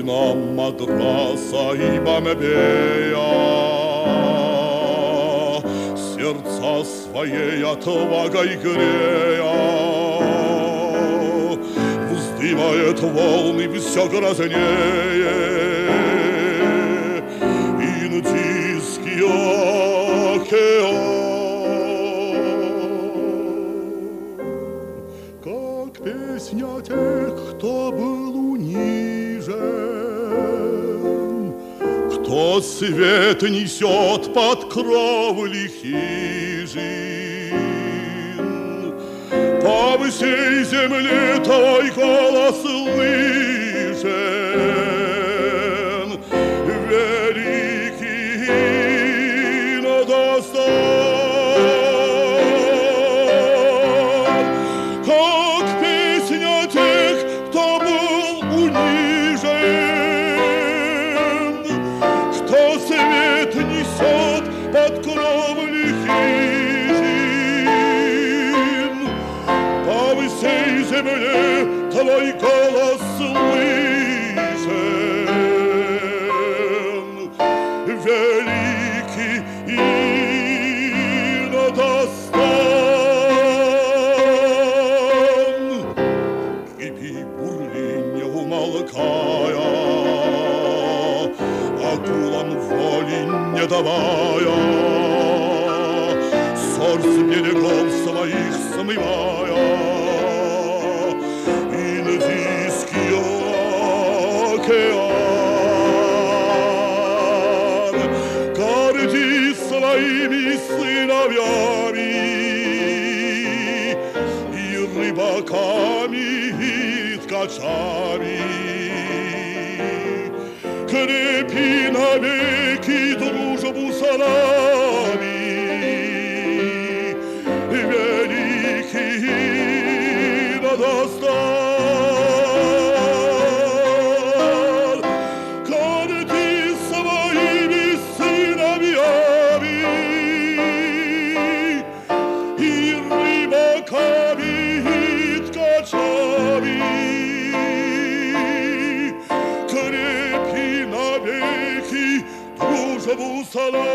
сына Мадраса и Бомбея, сердца своей отвагой грея, вздымает волны все грознее Индийский океан. Как песня тех, кто был унижен, кто свет несет под кровли хижин. По всей земле твой голос слышен, великий надостан. Как песня тех, кто был унижен, кто свет несет под кровли хижин. По всей земле твой голос слышен, великий и надостан. Кипи, бурли, не умолкая, акулам воли не давая, ссор с берегов своих смывая, Индийский океан. Гордись своими сыновьями и рыбаками, и ткачами. Крепи навеки дружбу с нами, великий надостан. Гордись своими сыновьями и рыбаками, и ткачами. Крепи навеки дружбу с нами.